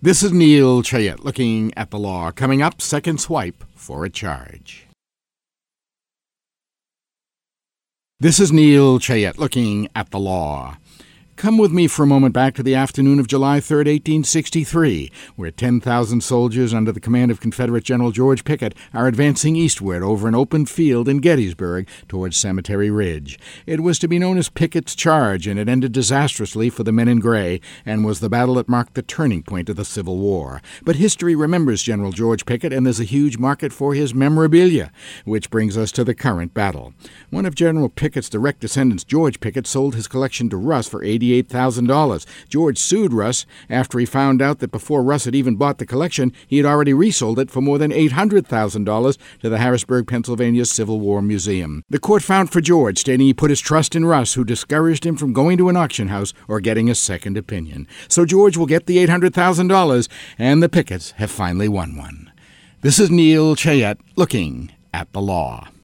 This is Neil Chayette looking at the law. Coming up, second swipe for a charge. This is Neil Chayette looking at the law. Come with me for a moment back to the afternoon of July 3rd, 1863, where 10,000 soldiers under the command of Confederate General George Pickett are advancing eastward over an open field in Gettysburg towards Cemetery Ridge. It was to be known as Pickett's Charge, and it ended disastrously for the men in gray and was the battle that marked the turning point of the Civil War. But history remembers General George Pickett, and there's a huge market for his memorabilia, which brings us to the current battle. One of General Pickett's direct descendants, George Pickett, sold his collection to Russ for $88,000. George sued Russ after he found out that before Russ had even bought the collection, he had already resold it for more than $800,000 to the Harrisburg, Pennsylvania Civil War Museum. The court found for George, stating he put his trust in Russ, who discouraged him from going to an auction house or getting a second opinion. So George will get the $800,000, and the Picketts have finally won one. This is Neil Chayette looking at the law.